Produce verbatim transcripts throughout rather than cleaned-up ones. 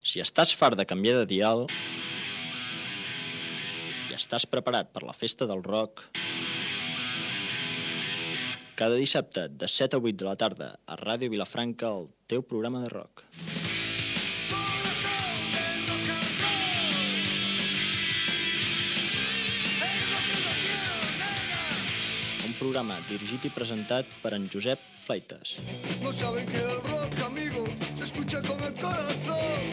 Si estàs fart de canviar de dial i estàs preparat per la festa del rock, cada dissabte de set a vuit de la tarda a Ràdio Vilafranca, el teu programa de rock. Un programa dirigit i presentat per en Josep Fleitas. No saben que el rock, amigo, se escucha con el corazón.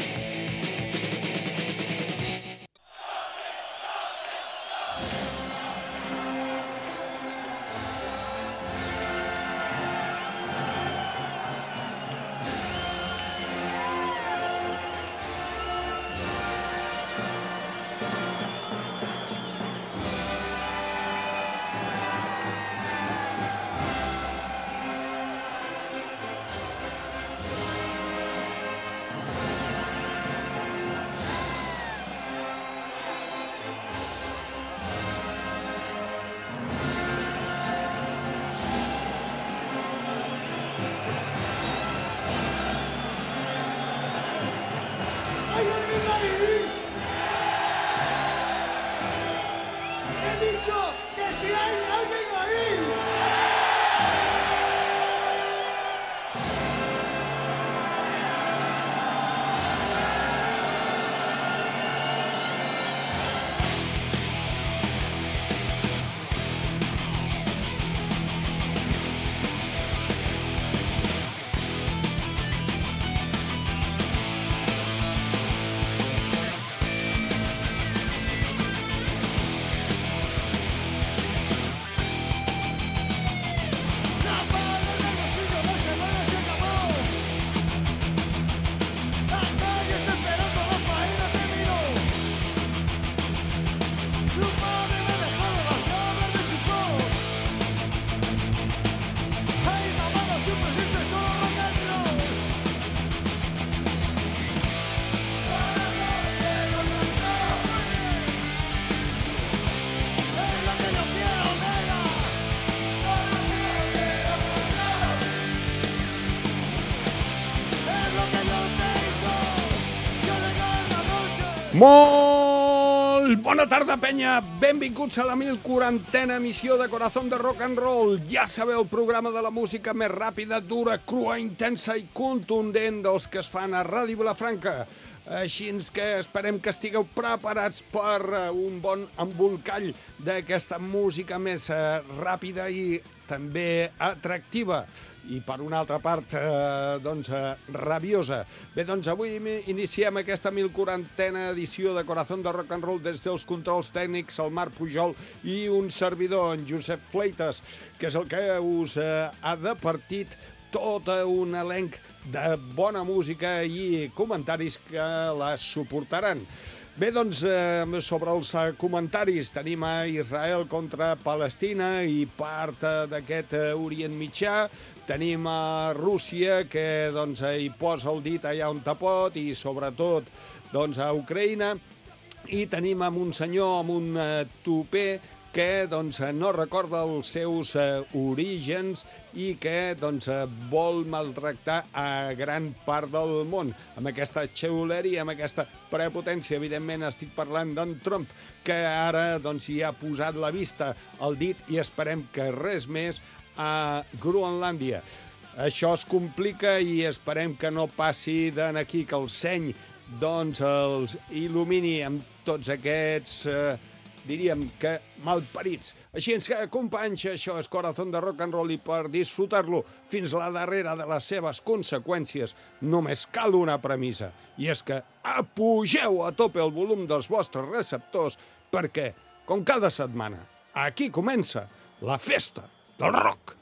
Molt bona tarda, penya! Benvinguts a la mil quarantena emissió de Corazón de Rock and Roll. Ja sabeu, el programa de la música més ràpida, dura, crua, intensa i contundent dels que es fan a Ràdio Vilafranca. Així que esperem que estigueu preparats per un bon embolcall d'aquesta música més ràpida i també atractiva. I per una altra part, eh, doncs, eh, rabiosa. Bé, doncs avui iniciem aquesta mil quarantena edició de Corazón de Rock and Roll des dels controls tècnics, el Marc Pujol i un servidor, en Josep Fleitas, que és el que us eh, ha departit tot un elenc de bona música i comentaris que la suportaran. Bé, doncs, eh, sobre els eh, comentaris tenim a Israel contra Palestina i part eh, d'aquest eh, Orient Mitjà. Tenim a Rússia, que doncs, hi posa el dit allà on te pot, i sobretot doncs, a Ucraïna. I tenim a un senyor amb un eh, tupé que doncs, no recorda els seus eh, orígens i que doncs, vol maltractar a gran part del món. Amb aquesta xeuleria, amb aquesta prepotència, evidentment estic parlant d'en Trump, que ara doncs, hi ha posat la vista al dit i esperem que res més a Groenlàndia. Això es complica i esperem que no passi d'aquí, que el seny doncs, els il·lumini amb tots aquests... Eh, diríem que malparits. Així que, companys, això és Corazón de Rock and Roll i per disfrutar-lo fins la darrera de les seves conseqüències només cal una premissa, i és que apugeu a tope el volum dels vostres receptors perquè, com cada setmana, aquí comença la festa del rock.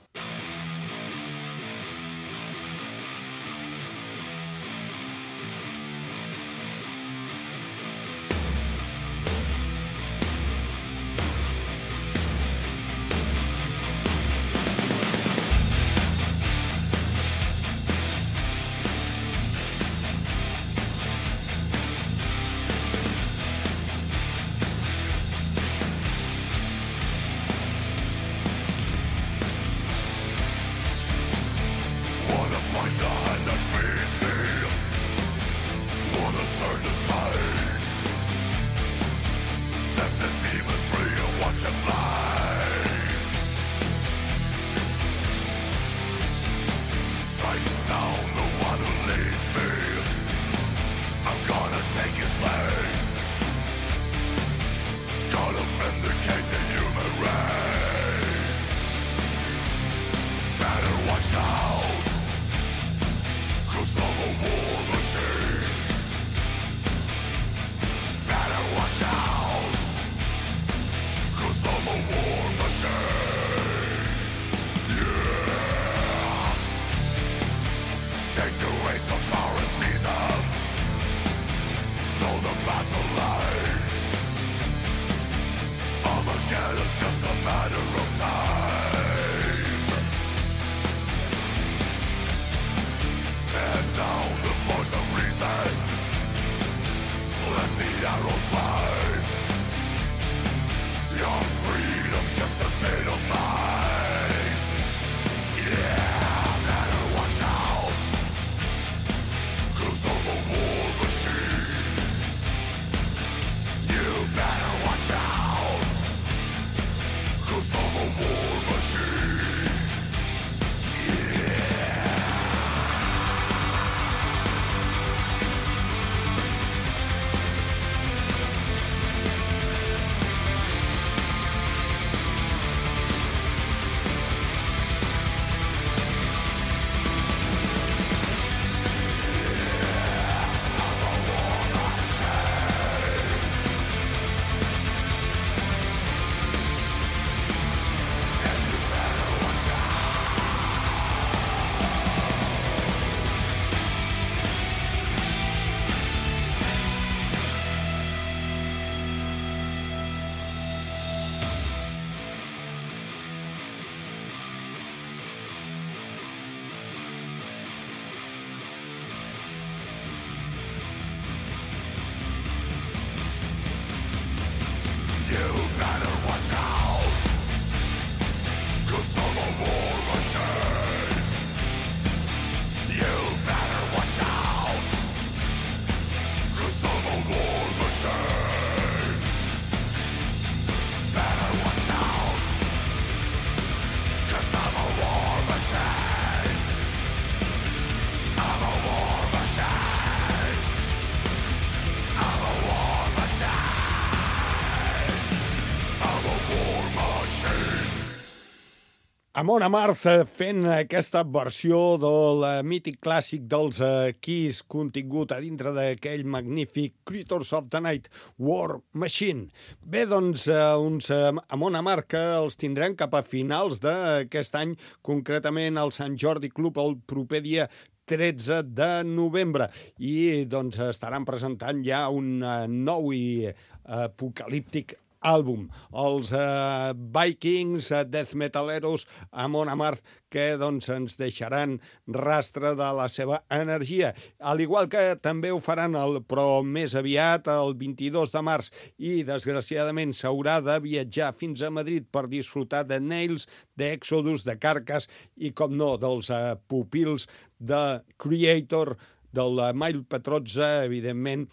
Amon Amarth fent aquesta versió del mític clàssic dels Kiss contingut a dintre d'aquell magnífic Creatures of the Night War Machine. Bé, doncs, uns Amon Amarth que els tindrem cap a finals d'aquest any, concretament al Sant Jordi Club el proper dia tretze de novembre. I doncs estaran presentant ja un nou i apocalíptic àlbum. Els uh, Vikings, uh, death metaleros, Amon Amarth, que doncs, ens deixaran rastre de la seva energia. Al igual que també ho faran, el, però més aviat, el vint-i-dos de març, i desgraciadament s'haurà de viatjar fins a Madrid per disfrutar de Nails, d'Exodus, de Carcass i, com no, dels uh, pupils de Creator, del uh, Mile Petrozza, evidentment,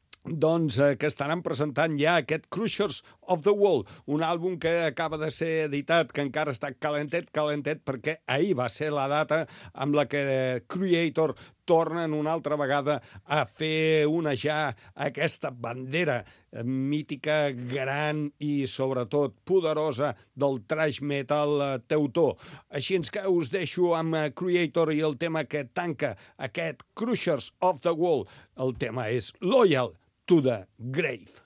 doncs eh, que estaran presentant ja aquest Crushers of the Wall, un àlbum que acaba de ser editat, que encara està calentet, calentet, perquè ahir va ser la data amb la que Creator tornen una altra vegada a fer onejar aquesta bandera mítica, gran i, sobretot, poderosa del thrash metal teutó. Així que us deixo amb Creator i el tema que tanca aquest Crushers of the Wall. El tema és Loyal to the Grave.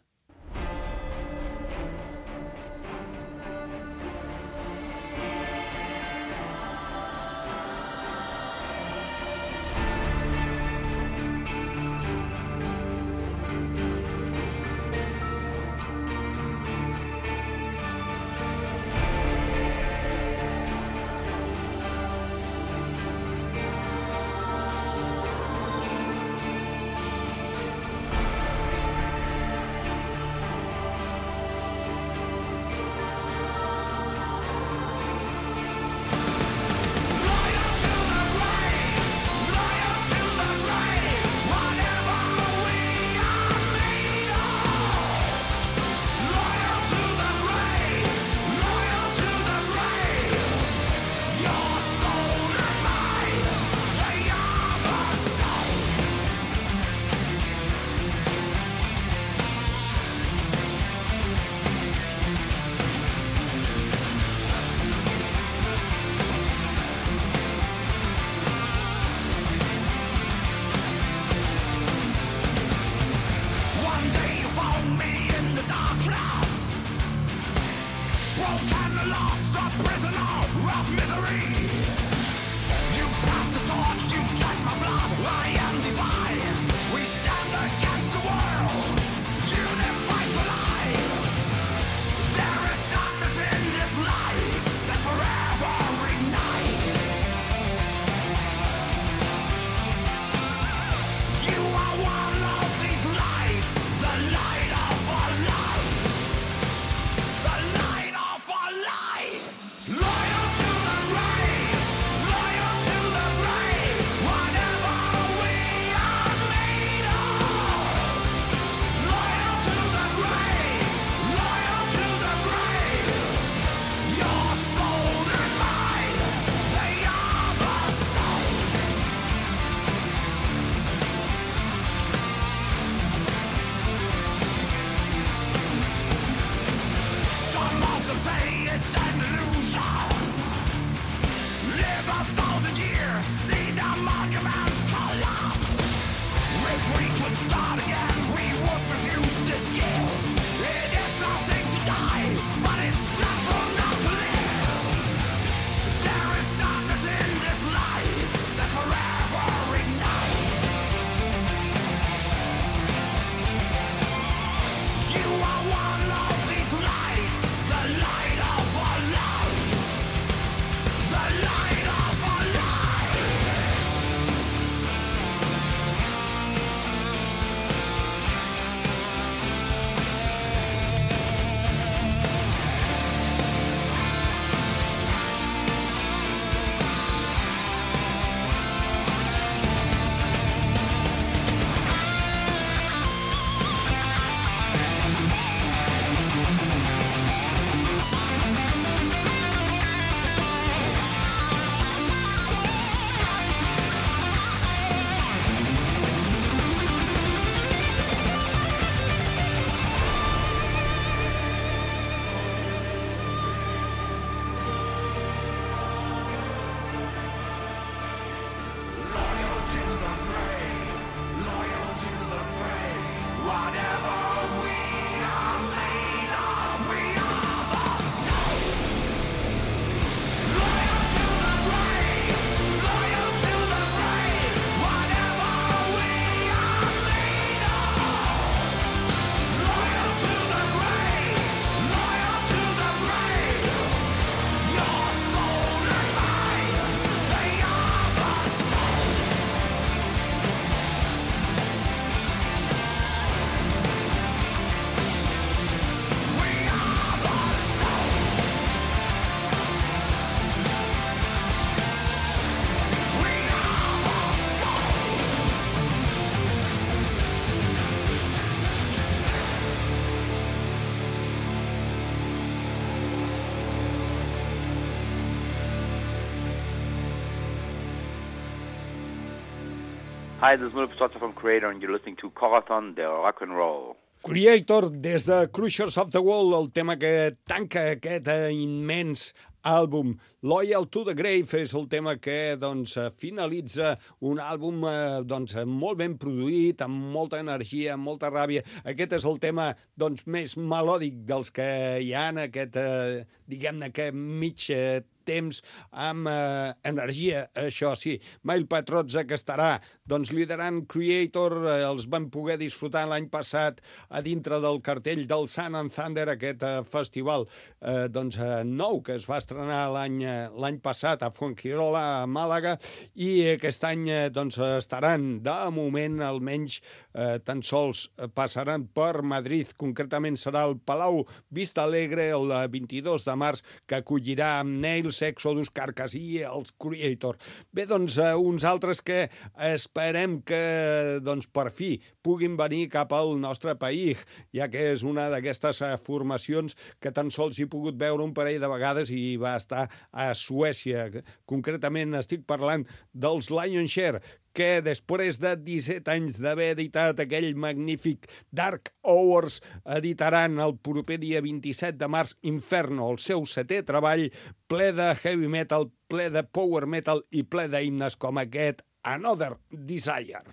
Hi, this is Mulip Socha from Creator, and you're listening to Corazon de Rock and Roll. Creator, des de Crushers of the Wall, el tema que tanca aquest eh, immens àlbum. Loyal to the Grave és el tema que doncs, finalitza un àlbum eh, doncs, molt ben produït, amb molta energia, amb molta ràbia. Aquest és el tema doncs, més melòdic dels que hi ha en aquest, eh, diguem-ne, que mig eh, temps amb eh, energia, això sí. Mail Patrozza, que estarà doncs, liderant Creator, eh, els van poder disfrutar l'any passat a dintre del cartell del Sun and Thunder, aquest eh, festival eh, doncs, eh, nou que es va estrenar l'any eh, l'any passat a Fuengirola, a Màlaga, i aquest any eh, doncs, estaran, de moment, almenys eh, tan sols passaran per Madrid. Concretament serà el Palau Vista Alegre el vint-i-dos de març, que acollirà amb Nails, Exodus, Carcass i els Creator. Bé, doncs, eh, uns altres que esperem que, doncs, per fi puguin venir cap al nostre país, ja que és una d'aquestes eh, formacions que tan sols he pogut veure un parell de vegades i va estar a Suècia. Concretament estic parlant dels Lionshare, que després de disset anys d'haver editat aquell magnífic Dark Hours, editaran el proper dia vint-i-set de març Inferno, el seu setè treball, ple de heavy metal, ple de power metal i ple d'himnes com aquest Another Desire.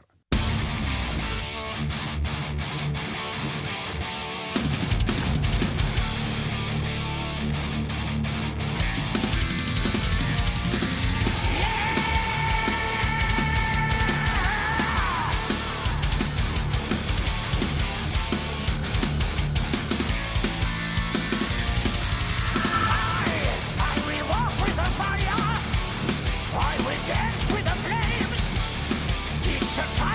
Dance with the flames. It's a time.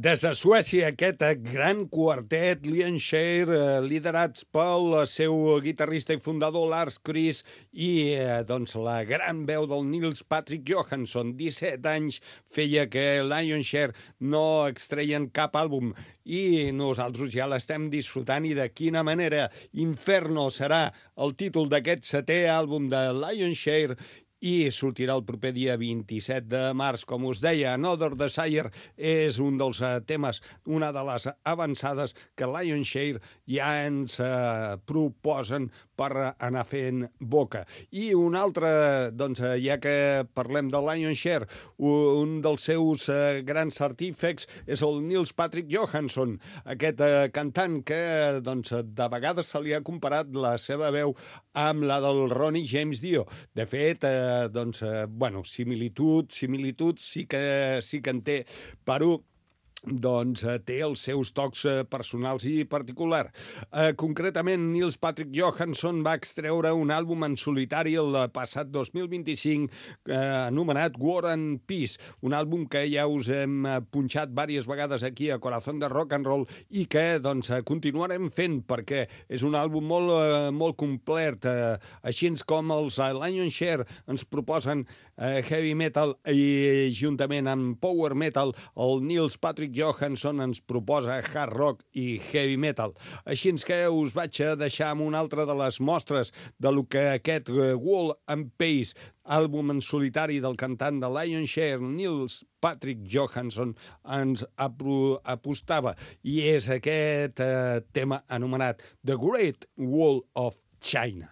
Des de Suècia, aquest gran quartet Lienshire, eh, liderats pel seu guitarrista i fundador Lars Chris i eh, doncs, la gran veu del Nils Patrick Johansson. disset anys feia que Lienshire no extreien cap àlbum i nosaltres ja l'estem disfrutant, i de quina manera. Inferno serà el títol d'aquest setè àlbum de Lienshire i sortirà el proper dia vint-i-set de març. Com us deia, Another Desire és un dels uh, temes, una de les avançades que Lienshire ja ens uh, proposen per anar fent boca. I un altre, doncs, ja que parlem de Lienshire, un dels seus uh, grans artífex és el Nils Patrick Johansson, aquest uh, cantant que doncs, de vegades se li ha comparat la seva veu amb la del Ronnie James Dio. De fet, eh, doncs, eh, bueno, similitud, similitud sí que, sí que en té, però doncs eh, té els seus tocs eh, personals i particular. Eh, concretament, Nils Patrick Johansson va extreure un àlbum en solitari el passat dos mil vint-i-cinc eh, anomenat War and Peace, un àlbum que ja us hem eh, punxat diverses vegades aquí a Corazón de Rock and Roll i que doncs, eh, continuarem fent perquè és un àlbum molt, eh, molt complet, eh, així com els eh, Lienshire ens proposen eh, heavy metal i juntament amb power metal el Nils Patrick Johansson ens proposa hard rock i heavy metal. Així que us vaig a deixar amb una altra de les mostres de lo que aquest Wall and Pace, àlbum en solitari del cantant de Lienshire, Nils Patrick Johansson, ens apostava. I és aquest eh, tema anomenat The Great Wall of China.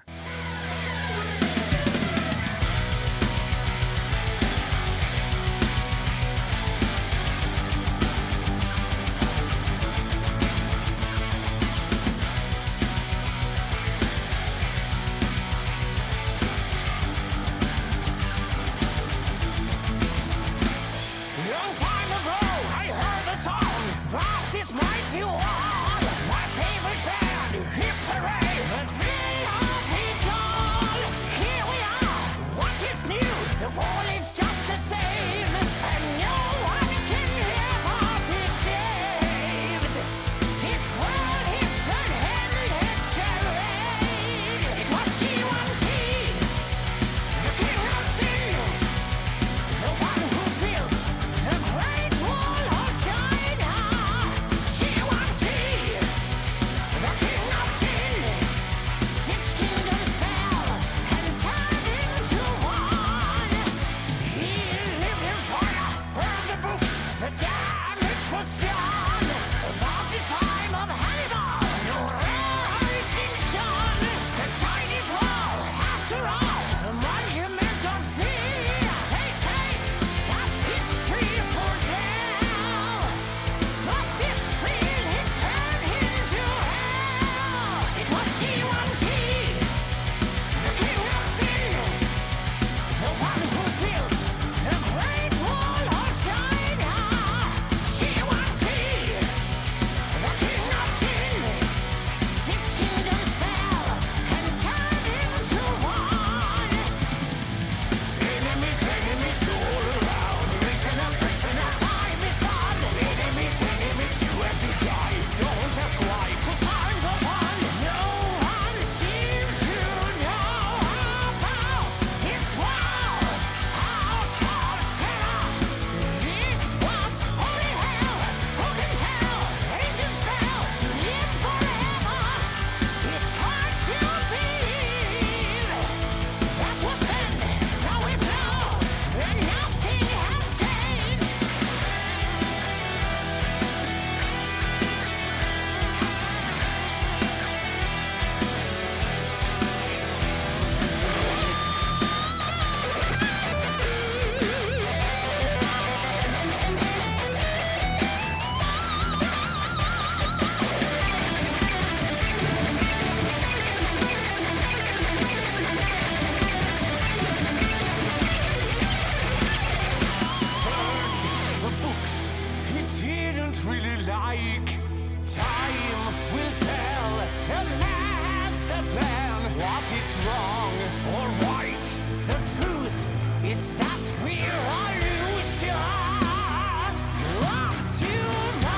Is that we're illusions? Up to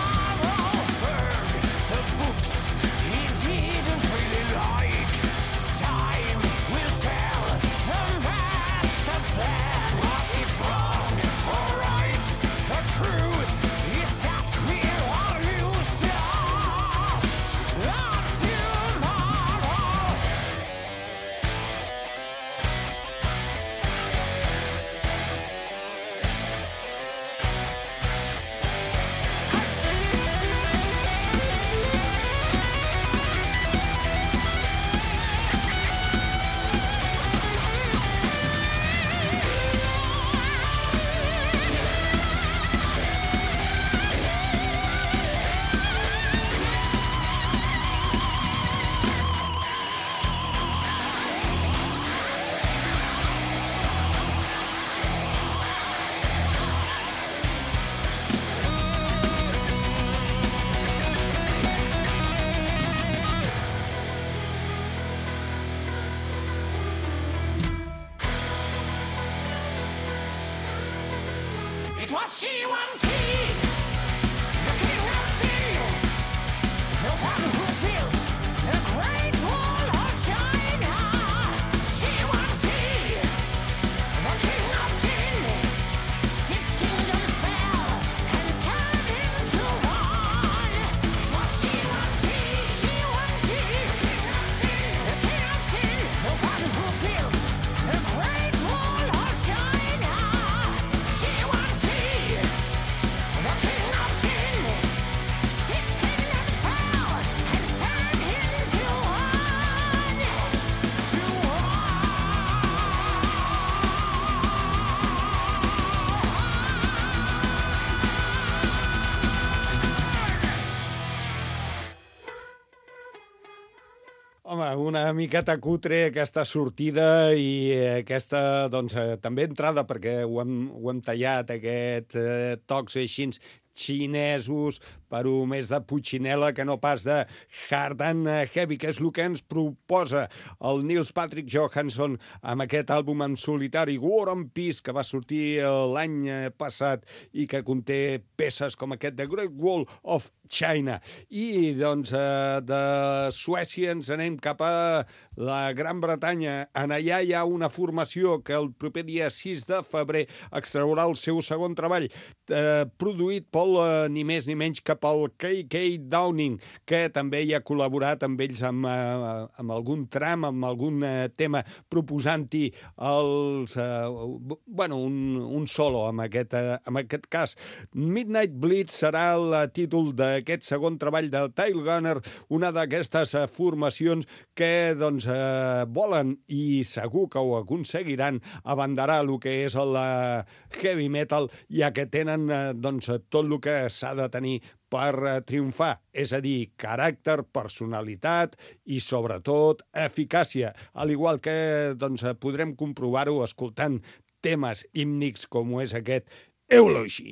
Home, una miqueta cutre aquesta sortida i aquesta, doncs, eh, també entrada, perquè ho hem, ho hem tallat, aquests eh, tocs així xinesos, però més de Puccinella que no pas de Hard and Heavy, que és el que ens proposa el Nils Patrick Johansson amb aquest àlbum en solitari, War and Peace, que va sortir l'any passat i que conté peces com aquest The Great Wall of China. I, doncs, de Suècia ens anem cap a la Gran Bretanya. En allà hi ha una formació que el proper dia sis de febrer extraurà el seu segon treball, eh, produït pel, eh, ni més ni menys que pel K K Downing, que també hi ha col·laborat amb ells amb, eh, amb algun tram, amb algun eh, tema, proposant-hi els, eh, bueno, un, un solo, en aquest, eh, en aquest cas. Midnight Bleed serà el títol d'aquest segon treball del Tail Gunner, una d'aquestes eh, formacions que, doncs, eh, volen, i segur que ho aconseguiran, abanderar el que és el eh, heavy metal, ja que tenen eh, doncs, tot el que s'ha de tenir per eh, triomfar, és a dir, caràcter, personalitat i, sobretot, eficàcia, al igual que doncs, podrem comprovar-ho escoltant temes hímnics com és aquest Eulogy.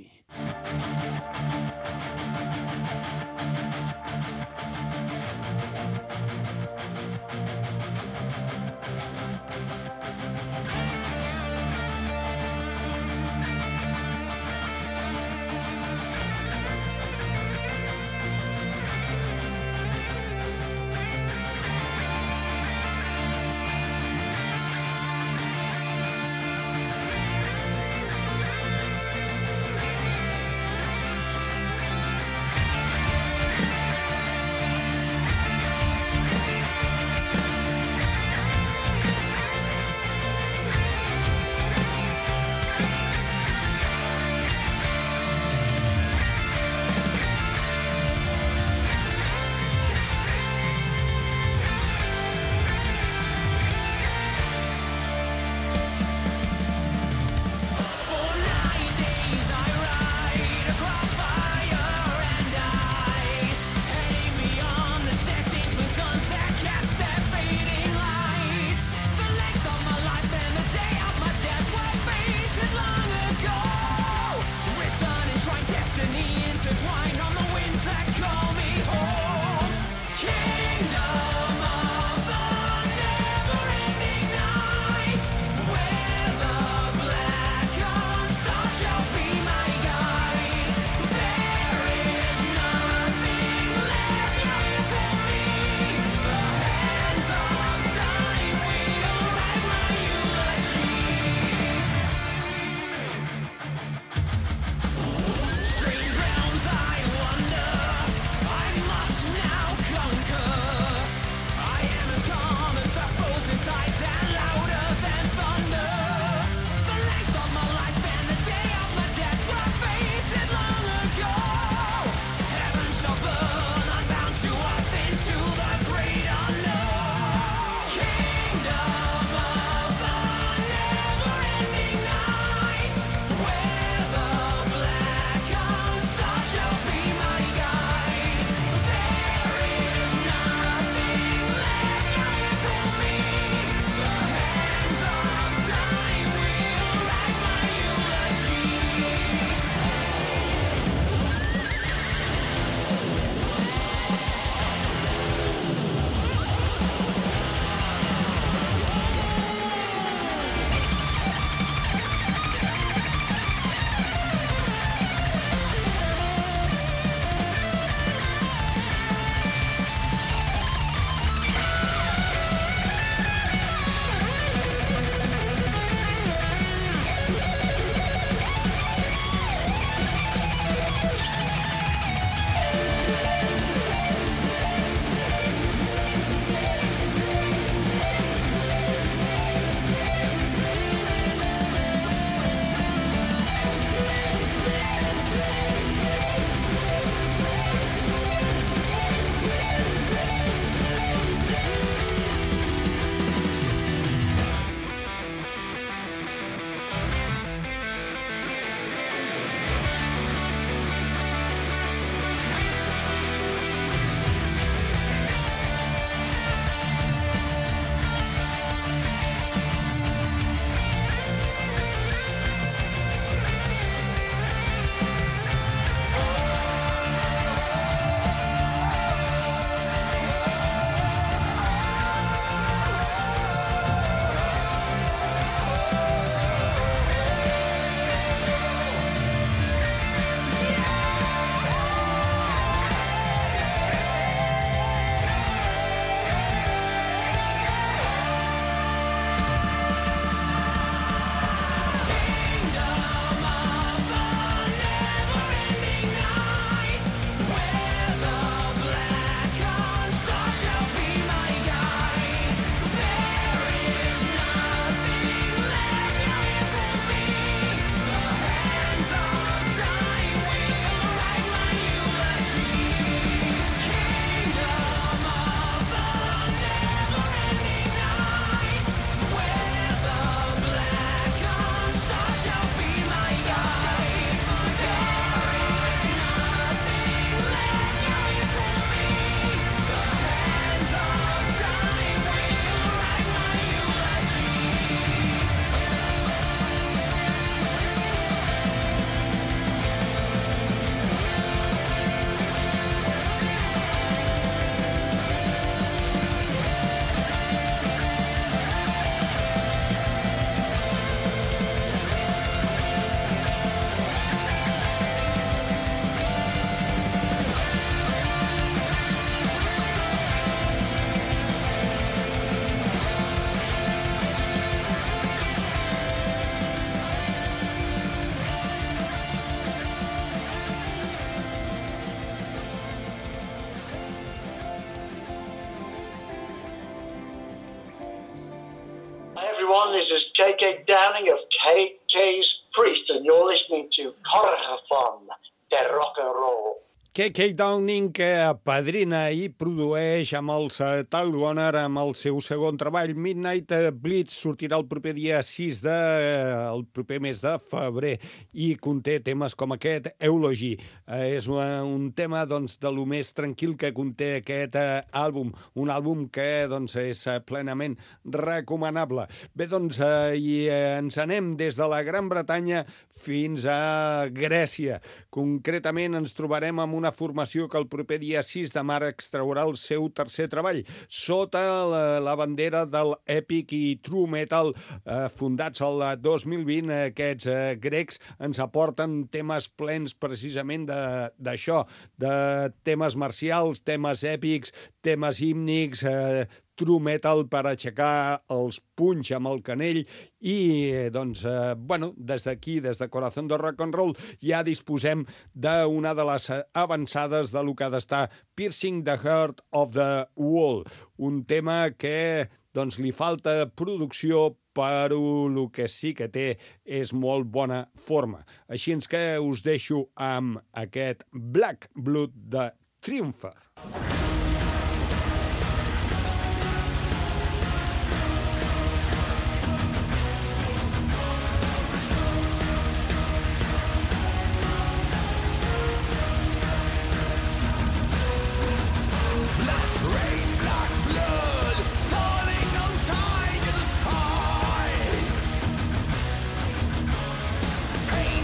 everyone. This is K K Downing of K K's Priest, and you're listening to Corazón de Rock and Roll. K K Downing, que apadrina i produeix amb els Tal Warner, amb el seu segon treball, Midnight Blitz, sortirà el proper dia sis de... el proper mes de febrer, i conté temes com aquest, Eulogy. Eh, és una, un tema, doncs, de lo més tranquil que conté aquest eh, àlbum, un àlbum que, doncs, és plenament recomanable. Bé, doncs, eh, i eh, ens anem des de la Gran Bretanya fins a Grècia. Concretament ens trobarem amb una formació que el proper dia sis de març extraurà el seu tercer treball, sota la, la bandera del Epic i True Metal, eh, fundats el dos mil vint. Aquests eh, grecs ens aporten temes plens precisament d'això, de, de temes marcials, temes èpics, temes hímnics, eh, true metal per aixecar els punys amb el canell i, doncs, eh, bueno, des d'aquí, des de Corazón de Rock and Roll, ja disposem d'una de les avançades de lo que ha d'estar Piercing the Heart of the Wall, un tema que, doncs, li falta producció, però el que sí que té és molt bona forma. Així és que us deixo amb aquest Black Blood de Triumpher.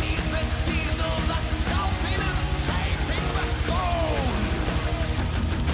Diesel that's sculpting and shaping the stone.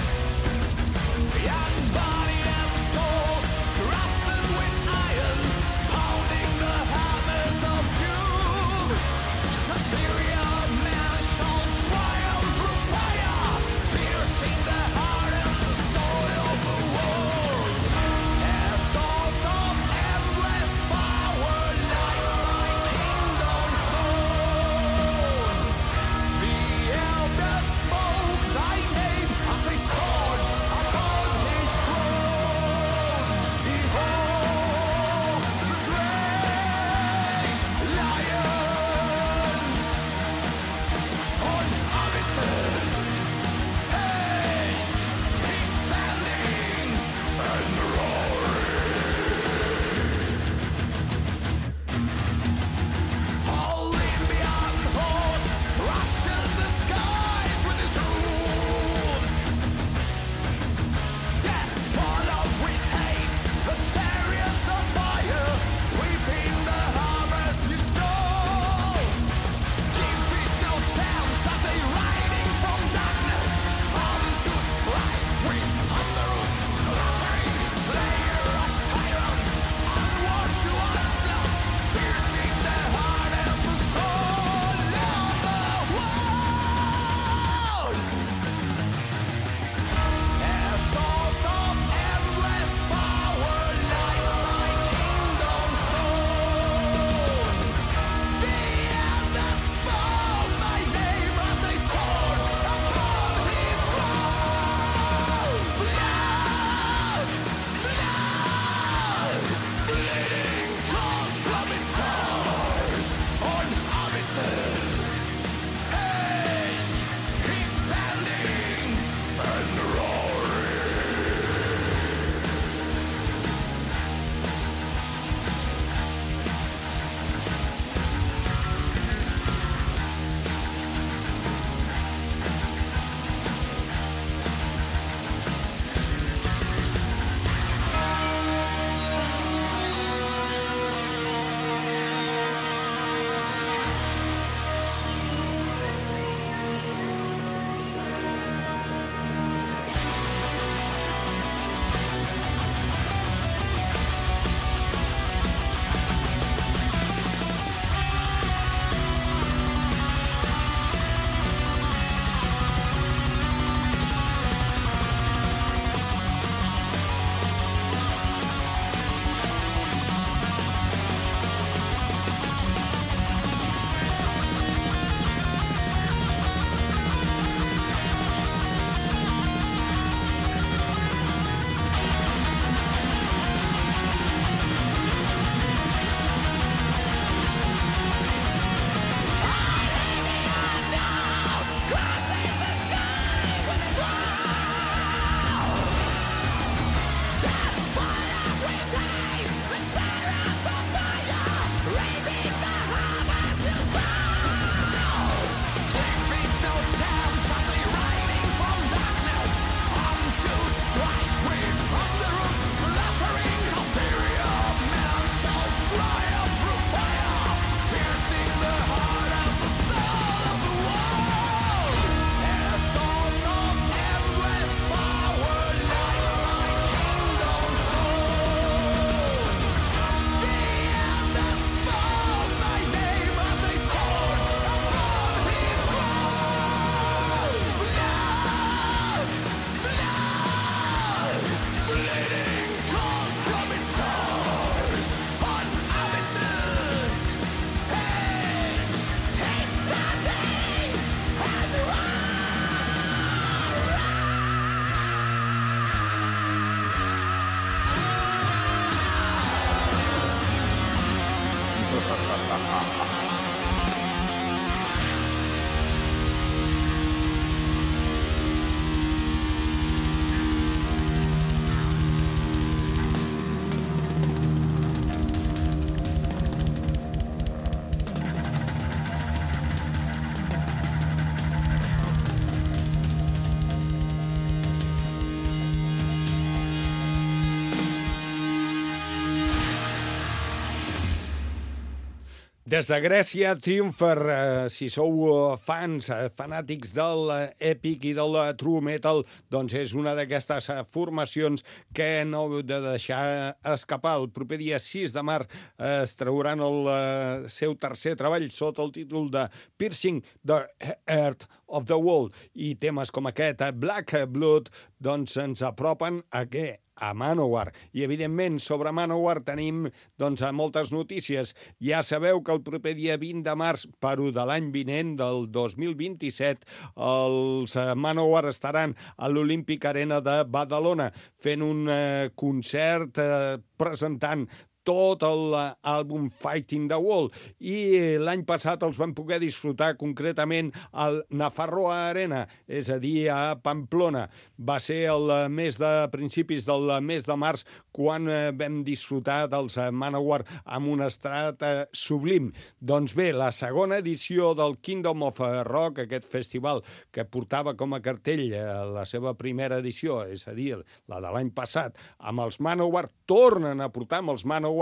Des de Grècia, Triumpher, eh, si sou eh, fans, eh, fanàtics del eh, Epic i del eh, True Metal, doncs és una d'aquestes eh, formacions que no heu de deixar escapar. El proper dia sis de març eh, es trauran el eh, seu tercer treball sota el títol de Piercing the Heart of the World, i temes com aquest, eh, Black Blood, doncs ens apropen a què? A Manowar. I, evidentment, sobre Manowar tenim doncs, moltes notícies. Ja sabeu que el proper dia vint de març, però de l'any vinent, del dos mil vint-i-set, els Manowar estaran a l'Olympic Arena de Badalona fent un eh, concert eh, presentant tot l'àlbum Fighting the Wall, i l'any passat els vam poder disfrutar concretament al Nafarroa Arena, és a dir, a Pamplona. Va ser el mes de principis del mes de març quan vam disfrutar dels Manowar amb un estrat sublim. Doncs bé, la segona edició del Kingdom of Rock, aquest festival que portava com a cartell la seva primera edició, és a dir, la de l'any passat, amb els Manowar, tornen a portar amb els Manowar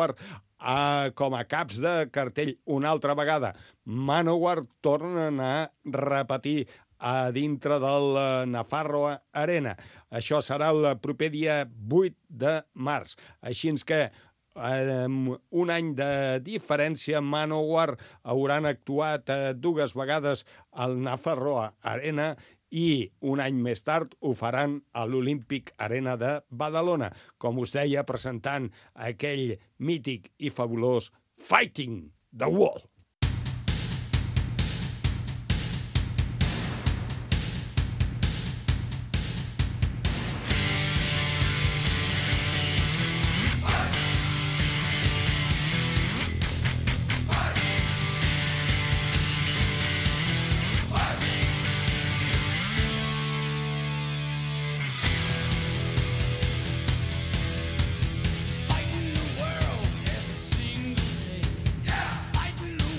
a, com a caps de cartell una altra vegada. Manowar tornen a repetir a dintre del Nafarroa Arena. Això serà el proper dia vuit de març. Així que amb un any de diferència, Manowar hauran actuat dues vegades al Nafarroa Arena i un any més tard ho faran a l'Olympic Arena de Badalona, com us deia, presentant aquell mític i fabulós Fighting the Wall. Fighting the world every single day. Yeah. Fighting the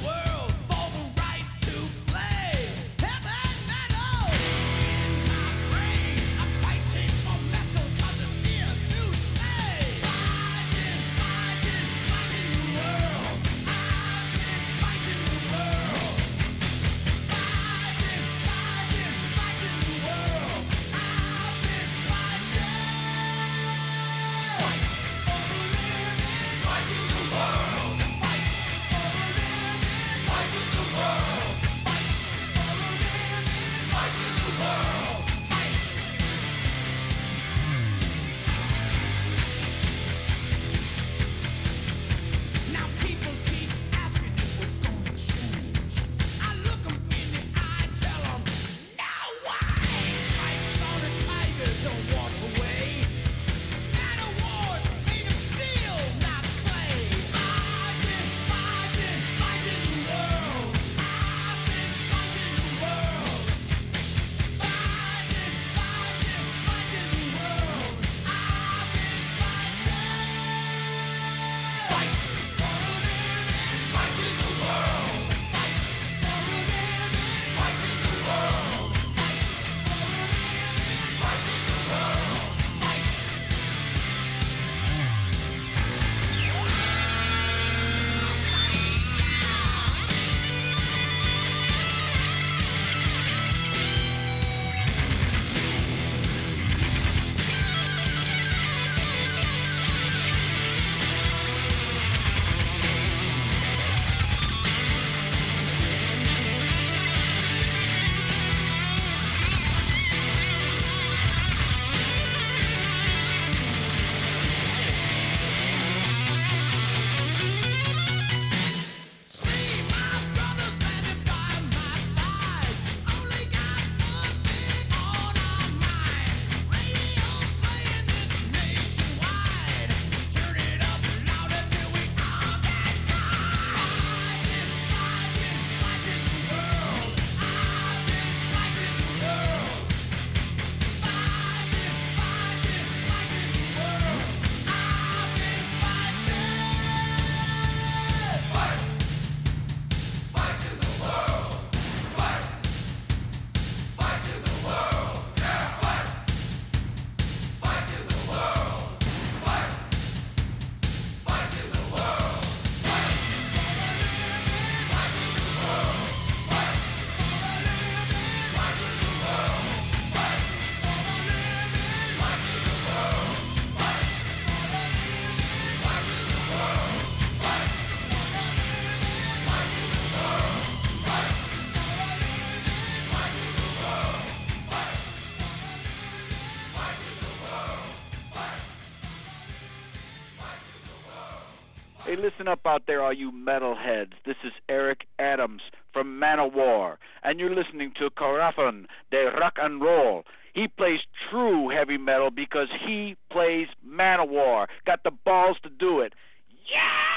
Hey, listen up out there, all you metalheads. This is Eric Adams from Manowar, and you're listening to Corazon de Rock and Roll. He plays true heavy metal because he plays Manowar. Got the balls to do it. Yeah!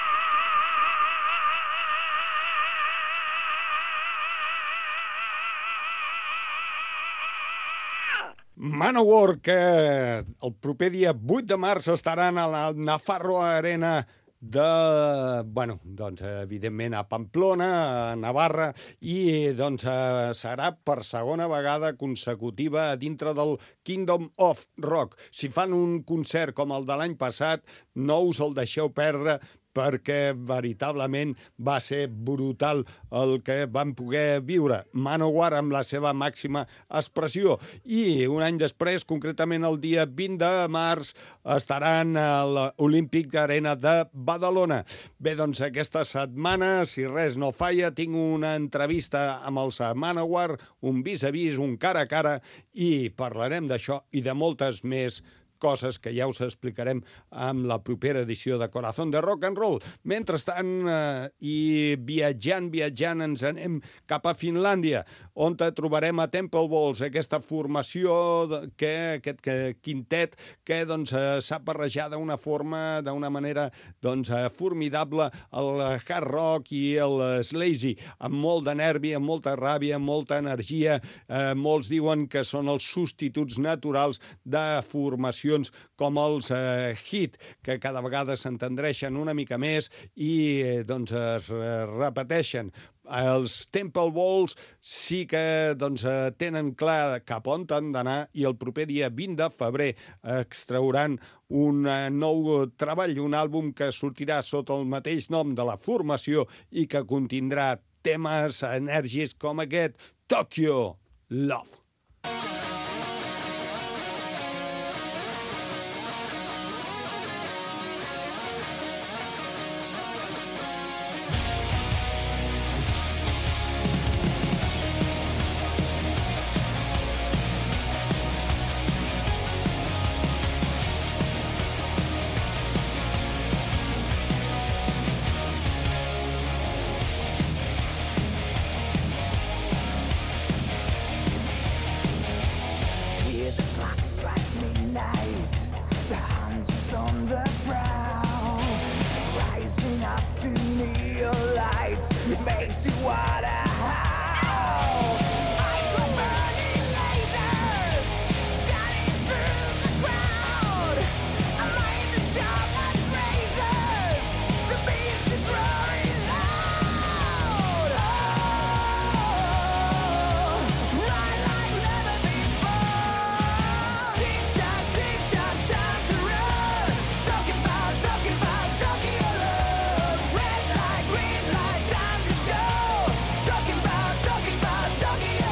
Manowar, que el proper dia vuit de març estaran a la Nafarro Arena de, bueno, doncs, evidentment a Pamplona, a Navarra, i doncs serà per segona vegada consecutiva a dintre del Kingdom of Rock. Si fan un concert com el de l'any passat, no us el deixeu perdre, perquè veritablement va ser brutal el que vam poder viure. Manowar amb la seva màxima expressió. I un any després, concretament el dia vint de març, estaran a l'Olímpic Arena de Badalona. Bé, doncs aquesta setmana, si res no falla, tinc una entrevista amb els Manowar, un vis-a-vis, un cara a cara, i parlarem d'això i de moltes més coses que ja us explicarem amb la propera edició de Corazón de Rock and Roll. Mentrestant, eh, i viatjant, viatjant, ens anem cap a Finlàndia, on trobarem a Temple Balls, aquesta formació, que, aquest que, quintet, que doncs, eh, s'ha barrejat d'una forma, d'una manera doncs, eh, formidable, el hard rock i el sleazy, amb molt de nervi, amb molta ràbia, amb molta energia. Eh, molts diuen que són els substituts naturals de formació com els eh, Hit, que cada vegada s'entendreixen una mica més i eh, doncs es repeteixen. Els Temple Balls sí que doncs, tenen clar cap on han d'anar i el proper dia vint de febrer extrauran un nou treball, un àlbum que sortirà sota el mateix nom de la formació i que contindrà temes enèrgics com aquest, Tokyo Love. Talking about, talking about Tokyo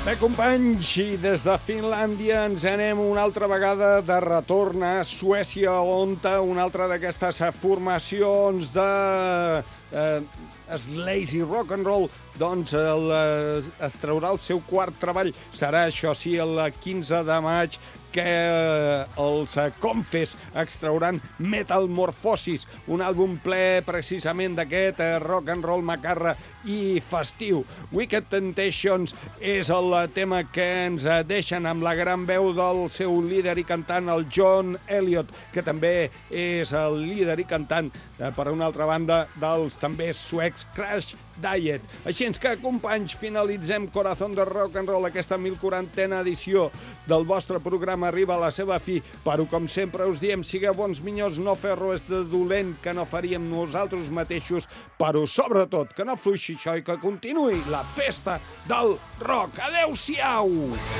Bé, companys, i des de Finlàndia ens anem una altra vegada de retorn a Suècia, on una altra d'aquestes formacions de eh, Slazy Rock and Roll doncs el, eh, es traurà el seu quart treball. Serà, això sí, el quinze de maig, que eh, els Confes extrauran Metamorphosis, un àlbum ple precisament d'aquest eh, rock and roll macarra i festiu. Wicked Temptations és el tema que ens deixen amb la gran veu del seu líder i cantant, el John Elliott, que també és el líder i cantant, eh, per una altra banda, dels també suecs Crash Diet. Així que, companys, finalitzem Corazón de Rock and Roll, aquesta mil quarantena edició del vostre programa arriba a la seva fi, però com sempre us diem, sigueu bons minyons, no fer res de dolent que no faríem nosaltres mateixos, però sobretot que no fluixi això i que continuï la festa del rock. Adéu-siau!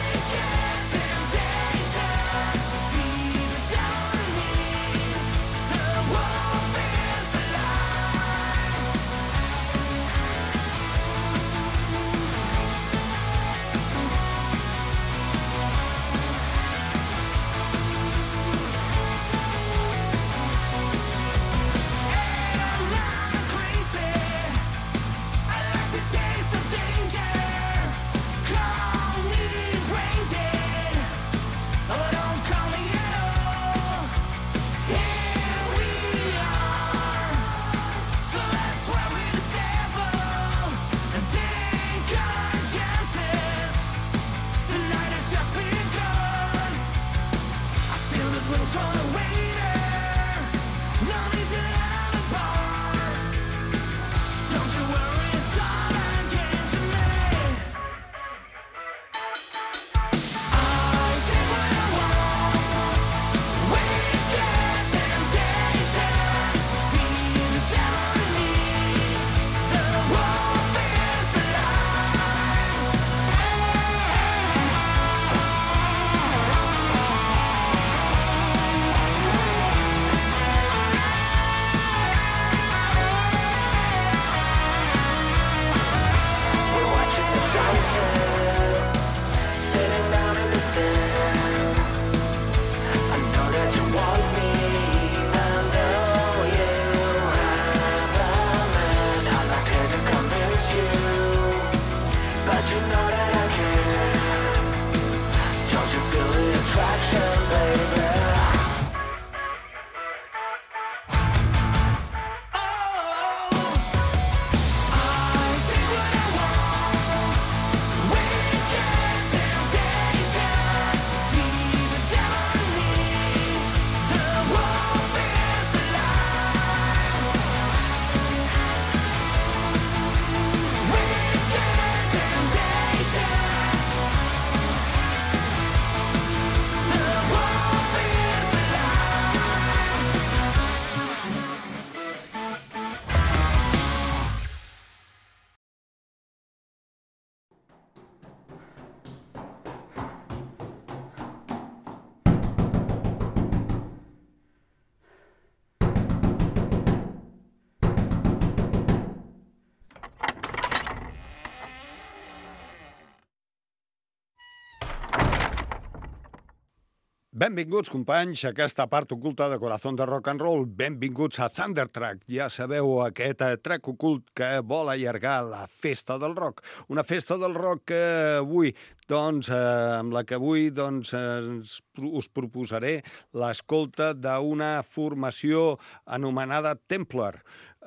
Benvinguts, companys, a aquesta part oculta de Corazón de Rock and Roll. Benvinguts a Thundertrack. Ja sabeu, aquest track ocult que vol allargar la festa del rock. Una festa del rock que avui, doncs, eh, amb la que avui doncs, eh, us proposaré l'escolta d'una formació anomenada Templar.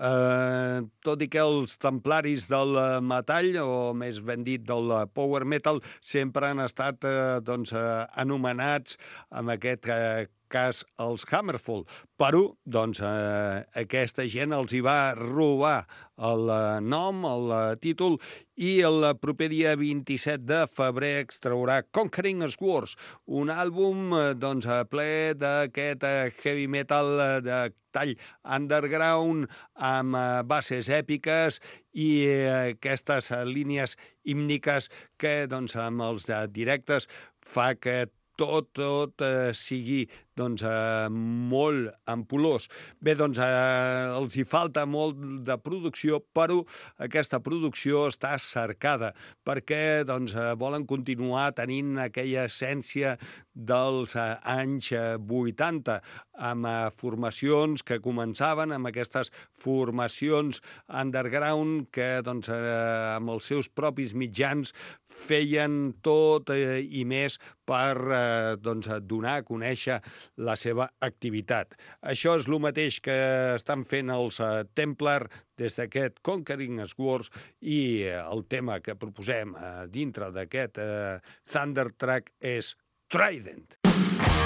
Eh, tot i que els templaris del metall, o més ben dit del power metal, sempre han estat eh, doncs, eh, anomenats, en aquest eh, cas, els Hammerfall. Però, doncs, eh, aquesta gent els hi va robar el nom, el títol, i el proper dia vint-i-set de febrer extraurà Conquering Swords, un àlbum doncs, ple d'aquest heavy metal de tall underground, amb bases èpiques i aquestes línies hímniques que doncs, amb els directes fa que tot, tot eh, sigui doncs, eh, molt ampulós. Bé, doncs, eh, els hi falta molt de producció, però aquesta producció està cercada perquè doncs, eh, volen continuar tenint aquella essència dels eh, anys vuitanta, amb eh, formacions que començaven, amb aquestes formacions underground que doncs, eh, amb els seus propis mitjans feien tot eh, i més per eh, doncs, donar a conèixer la seva activitat. Això és el mateix que estan fent els eh, Templar des d'aquest Conquering Swords i eh, el tema que proposem eh, dintre d'aquest eh, Thunder Track és Trident.